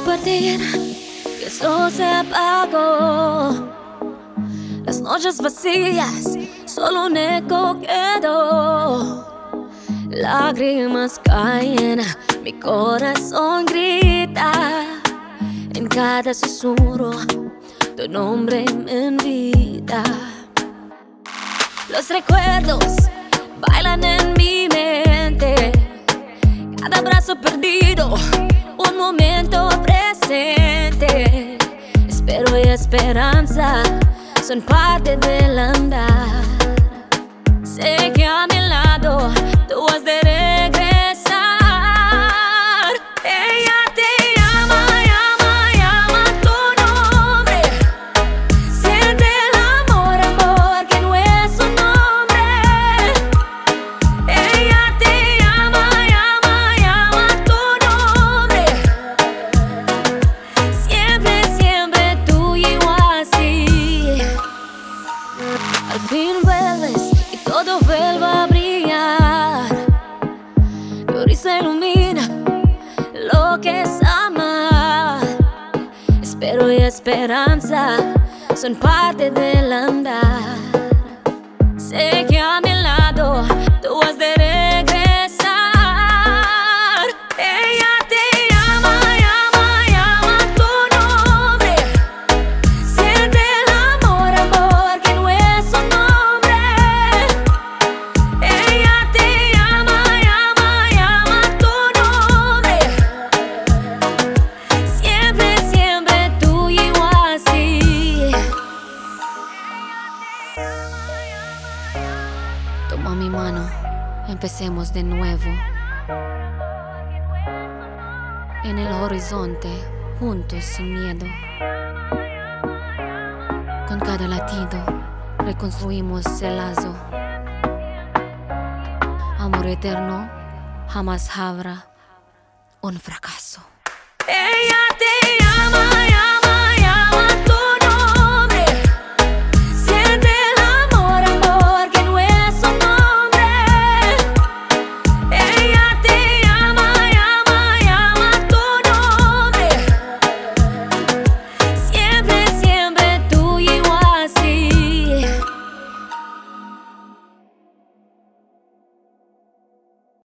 partir, que el sol se apagó. Las noches vacías, solo un eco quedó. Lágrimas caen, mi corazón grita. En cada susurro, tu nombre me invita. Los recuerdos bailan en mi mente. Cada abrazo perdido, un momento presente. Espero y esperanza son parte del andar. Sé que a mi lado tú has de regresar. Ella te llama, llama, llama tu nombre. Siente el amor, amor, que no es su nombre. Ella te llama, llama, llama tu nombre. Siempre, siempre tuyo y así. Al fin vuelves y todo vuelve a brillar. Tu risa ilumina lo que es amar. Espero y esperanza son parte del andar. Sé que a mi lado tú has de regresar. Ella te llama, llama, llama tu nombre. Siente el amor, amor, que no es su nombre. Ella te llama, llama, llama tu nombre. Siempre, siempre tuyo y así. Toma mi mano, empecemos de nuevo. En el horizonte, juntos sin miedo. Con cada latido, reconstruimos el lazo. Amor eterno, jamás habrá un fracaso. Ella te llama, llama.